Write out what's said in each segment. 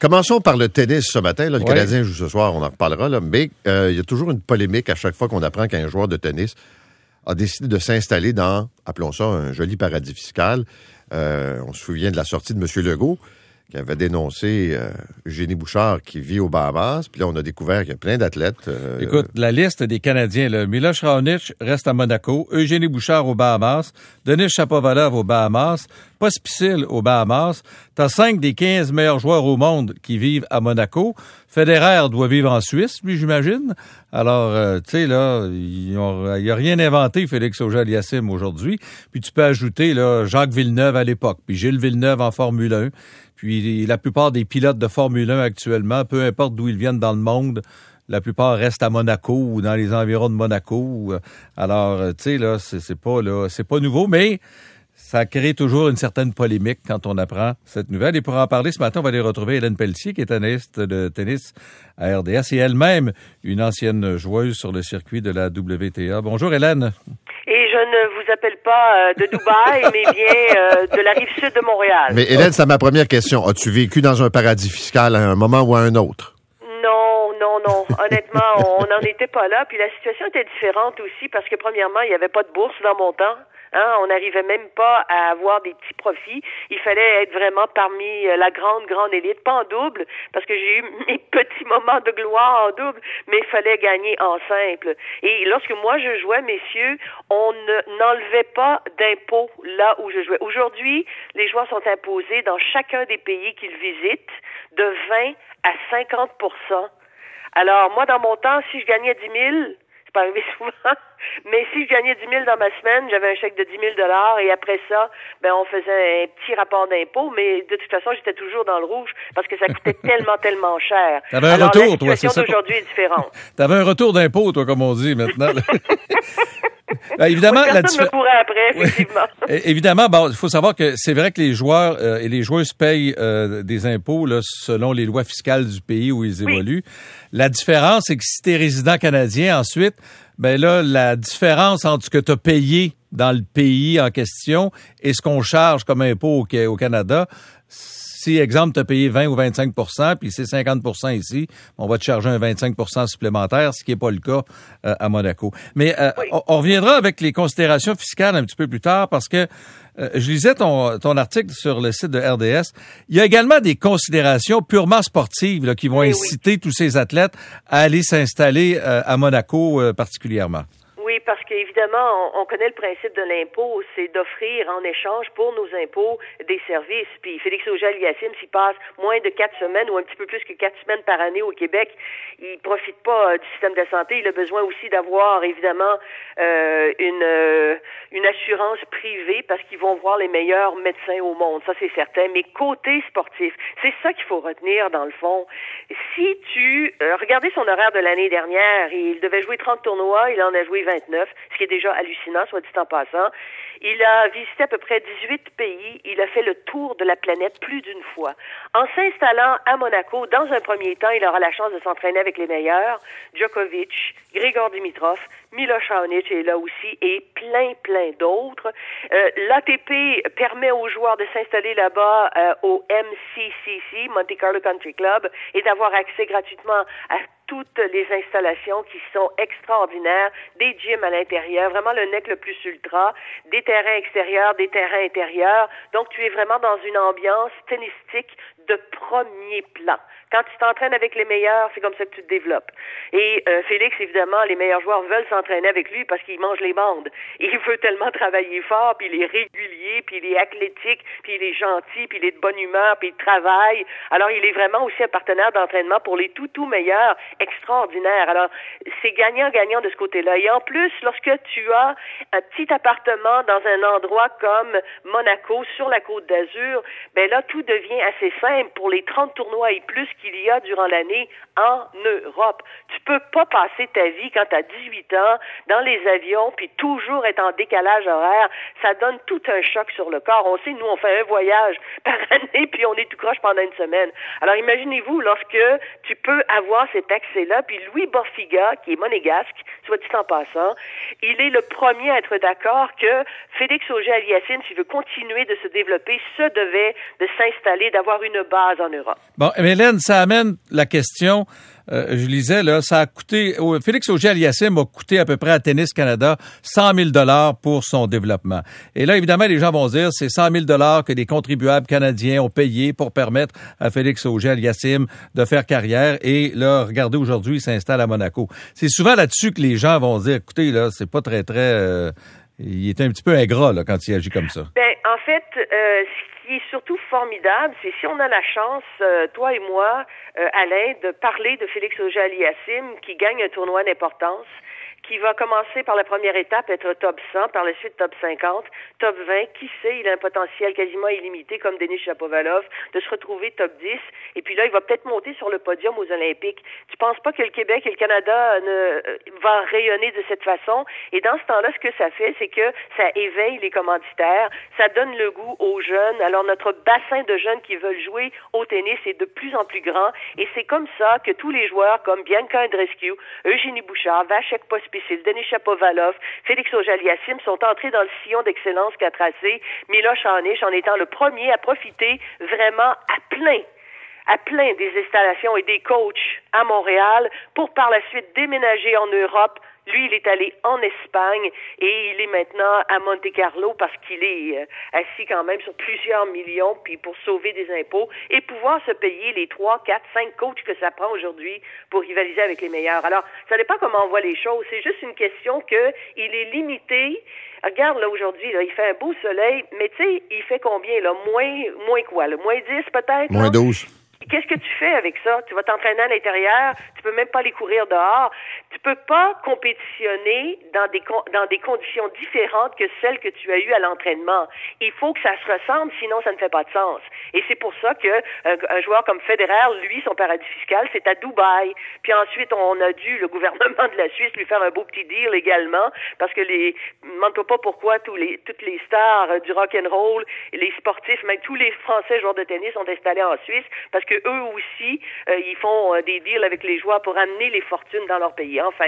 Commençons par le tennis ce matin. Là, le Canadien joue ce soir, on en reparlera. Là, mais il y a toujours une polémique à chaque fois qu'on apprend qu'un joueur de tennis a décidé de s'installer dans, appelons ça, un joli paradis fiscal. On se souvient de la sortie de M. Legault, qui avait dénoncé Eugénie Bouchard qui vit aux Bahamas. Puis là, on a découvert qu'il y a plein d'athlètes. Écoute, la liste des Canadiens, là, Miloš Raonic reste à Monaco, Eugénie Bouchard aux Bahamas, Denis Shapovalov aux Bahamas, Pospisil aux Bahamas. T'as 5 des 15 meilleurs joueurs au monde qui vivent à Monaco. Federer doit vivre en Suisse, lui, j'imagine. Alors, tu sais, là, il a rien inventé, Félix Auger-Aliassime, aujourd'hui. Puis tu peux ajouter, là, Jacques Villeneuve à l'époque, puis Gilles Villeneuve en Formule 1. Puis la plupart des pilotes de Formule 1 actuellement, peu importe d'où ils viennent dans le monde, la plupart restent à Monaco ou dans les environs de Monaco. Alors, tu sais, là, c'est pas nouveau, mais ça crée toujours une certaine polémique quand on apprend cette nouvelle. Et pour en parler ce matin, on va aller retrouver Hélène Pelletier, qui est analyste de tennis à RDS et elle-même une ancienne joueuse sur le circuit de la WTA. Bonjour Hélène. Et je ne vous appelle pas de Dubaï, mais bien de la rive sud de Montréal. Mais Hélène, c'est ma première question. As-tu vécu dans un paradis fiscal à un moment ou à un autre? Non. Honnêtement, on n'en était pas là. Puis la situation était différente aussi parce que premièrement, il n'y avait pas de bourse dans mon temps. Hein, on n'arrivait même pas à avoir des petits profits. Il fallait être vraiment parmi la grande élite, pas en double, parce que j'ai eu mes petits moments de gloire en double, mais il fallait gagner en simple. Et lorsque moi je jouais, messieurs, on n'enlevait pas d'impôts là où je jouais. Aujourd'hui, les joueurs sont imposés dans chacun des pays qu'ils visitent de 20 à 50%. Alors, moi, dans mon temps, si je gagnais 10 000, c'est pas arrivé souvent, mais si je gagnais 10 000 dans ma semaine, j'avais un chèque de 10 000 et après ça, on faisait un petit rapport d'impôt, mais de toute façon, j'étais toujours dans le rouge parce que ça coûtait tellement cher. T'avais un retour, toi, c'est ça? La situation d'aujourd'hui est différente. T'avais un retour d'impôt, toi, comme on dit maintenant. Évidemment, personne me courait après, effectivement. Évidemment, il faut savoir que c'est vrai que les joueurs et les joueuses payent des impôts là, selon les lois fiscales du pays où ils évoluent. La différence, c'est que si tu es résident canadien, ensuite, la différence entre ce que tu as payé dans le pays en question et ce qu'on charge comme impôt au Canada, si, exemple, tu as payé 20 ou 25 % puis c'est 50 % ici, on va te charger un 25 % supplémentaire, ce qui n'est pas le cas à Monaco. Mais on reviendra avec les considérations fiscales un petit peu plus tard parce que je lisais ton article sur le site de RDS. Il y a également des considérations purement sportives là, qui vont inciter tous ces athlètes à aller s'installer à Monaco particulièrement. Oui, parce qu'évidemment, on connaît le principe de l'impôt, c'est d'offrir en échange pour nos impôts des services. Puis Félix Auger-Aliassime, s'il passe moins de 4 semaines ou un petit peu plus que 4 semaines par année au Québec, il profite pas du système de santé. Il a besoin aussi d'avoir, évidemment, une assurance privée parce qu'ils vont voir les meilleurs médecins au monde. Ça, c'est certain. Mais côté sportif, c'est ça qu'il faut retenir dans le fond. Si tu regardez son horaire de l'année dernière, il devait jouer 30 tournois, il en a joué 29, ce qui est déjà hallucinant, soit dit en passant. Il a visité à peu près 18 pays. Il a fait le tour de la planète plus d'une fois. En s'installant à Monaco, dans un premier temps, il aura la chance de s'entraîner avec les meilleurs. Djokovic, Grigor Dimitrov, Miloš Raonic est là aussi et plein d'autres. L'ATP permet aux joueurs de s'installer là-bas au MCCC, Monte Carlo Country Club, et d'avoir accès gratuitement à toutes les installations qui sont extraordinaires, des gyms à l'intérieur, vraiment le nec le plus ultra, des terrains extérieurs, des terrains intérieurs. Donc, tu es vraiment dans une ambiance tennistique de premier plan. Quand tu t'entraînes avec les meilleurs, c'est comme ça que tu te développes. Et Félix, évidemment, les meilleurs joueurs veulent s'entraîner avec lui parce qu'il mange les bandes. Et il veut tellement travailler fort, puis il est régulier, puis il est athlétique, puis il est gentil, puis il est de bonne humeur, puis il travaille. Alors, il est vraiment aussi un partenaire d'entraînement pour les tout meilleurs, extraordinaire. Alors, c'est gagnant-gagnant de ce côté-là. Et en plus, lorsque tu as un petit appartement dans un endroit comme Monaco, sur la Côte d'Azur, là, tout devient assez simple pour les 30 tournois et plus qu'il y a durant l'année en Europe. Tu peux pas passer ta vie quand tu as 18 ans dans les avions puis toujours être en décalage horaire. Ça donne tout un choc sur le corps. On sait, nous, on fait un voyage par année puis on est tout croche pendant une semaine. Alors, imaginez-vous lorsque tu peux avoir cet accès-là. Puis Louis Borfiga, qui est monégasque, soit dit en passant, il est le premier à être d'accord que Félix Auger-Aliassime, s'il veut continuer de se développer, se devait de s'installer, d'avoir une base en Europe. Bon, Hélène, ça amène la question, je lisais, là, ça a coûté, Félix Auger-Aliassime a coûté à peu près à Tennis Canada 100 000 $ pour son développement. Et là, évidemment, les gens vont dire, c'est 100 000 $ que les contribuables canadiens ont payé pour permettre à Félix Auger-Aliassime de faire carrière. Et là, regardez, aujourd'hui, il s'installe à Monaco. C'est souvent là-dessus que les gens vont dire, écoutez, là, c'est pas très, il est un petit peu ingrat, là, quand il agit comme ça. Ben, en fait, ce qui est surtout formidable, c'est si on a la chance, toi et moi, Alain, de parler de Félix Auger-Aliassime qui gagne un tournoi d'importance, qui va commencer par la première étape, être top 100, par la suite top 50, top 20, qui sait, il a un potentiel quasiment illimité comme Denis Shapovalov, de se retrouver top 10, et puis là, il va peut-être monter sur le podium aux Olympiques. Tu penses pas que le Québec et le Canada va rayonner de cette façon? Et dans ce temps-là, ce que ça fait, c'est que ça éveille les commanditaires, ça donne le goût aux jeunes. Alors, notre bassin de jeunes qui veulent jouer au tennis est de plus en plus grand, et c'est comme ça que tous les joueurs comme Bianca Andreescu, Eugénie Bouchard, Vasek Pospisil, Denis Shapovalov, Félix Auger-Aliassime sont entrés dans le sillon d'excellence qu'a tracé Miloš Raonic en étant le premier à profiter vraiment à plein des installations et des coachs à Montréal pour par la suite déménager en Europe. Lui, il est allé en Espagne et il est maintenant à Monte Carlo parce qu'il est assis quand même sur plusieurs millions puis pour sauver des impôts et pouvoir se payer les 3, 4, 5 coachs que ça prend aujourd'hui pour rivaliser avec les meilleurs. Alors, ça dépend comment on voit les choses. C'est juste une question que il est limité. Regarde, là, aujourd'hui, là, il fait un beau soleil, mais tu sais, il fait combien, là? Moins quoi, là? Moins 10 peut-être? Moins 12. Qu'est-ce que tu fais avec ça? Tu vas t'entraîner à l'intérieur, tu peux même pas aller courir dehors. Tu peux pas compétitionner dans des conditions différentes que celles que tu as eues à l'entraînement. Il faut que ça se ressemble, sinon ça ne fait pas de sens. Et c'est pour ça que un joueur comme Federer, lui, son paradis fiscal, c'est à Dubaï. Puis ensuite, on a dû, le gouvernement de la Suisse, lui faire un beau petit deal également, parce que demande-toi pas pourquoi toutes les stars du rock'n'roll, les sportifs, même tous les Français joueurs de tennis sont installés en Suisse, parce que eux aussi, ils font des deals avec les joueurs pour amener les fortunes dans leur pays. Enfin,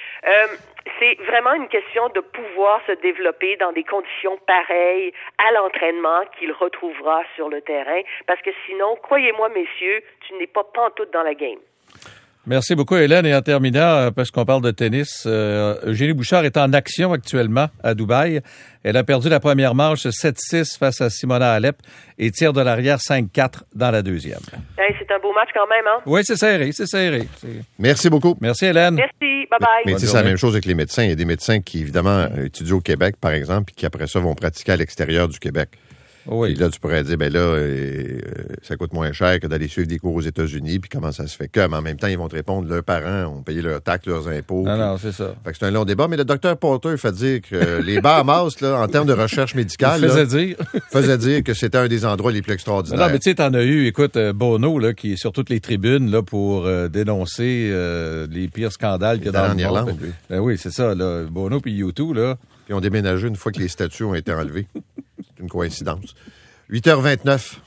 c'est vraiment une question de pouvoir se développer dans des conditions pareilles à l'entraînement qu'il retrouvera sur le terrain, parce que sinon, croyez-moi, messieurs, tu n'es pas pantoute dans la game. Merci beaucoup, Hélène. Et en terminant, parce qu'on parle de tennis, Eugénie Bouchard est en action actuellement à Dubaï. Elle a perdu la première manche 7-6 face à Simona Halep et tire de l'arrière 5-4 dans la deuxième. Hey, c'est un beau match quand même, hein? Oui, c'est serré. Merci beaucoup. Merci, Hélène. Merci, bye-bye. Mais c'est la même chose avec les médecins. Il y a des médecins qui, évidemment, étudient au Québec, par exemple, et qui, après ça, vont pratiquer à l'extérieur du Québec. Oui. Et là, tu pourrais dire, ben là, ça coûte moins cher que d'aller suivre des cours aux États-Unis, puis comment ça se fait que, mais en même temps, ils vont te répondre, leurs parents ont payé leurs taxes, leurs impôts. Non, c'est ça. Fait que c'est un long débat, mais le docteur Porter fait dire que les Bahamas, là, en termes de recherche médicale, faisait dire que c'était un des endroits les plus extraordinaires. Non, mais tu sais, t'en as eu, écoute, Bono, là, qui est sur toutes les tribunes, là, pour dénoncer les pires scandales qu'il y a dans le monde. Irlande, lui. Ben oui, c'est ça, là. Bono puis U2, là. Puis ils ont déménagé une fois que les statues ont été enlevées. C'est une coïncidence. 8h29.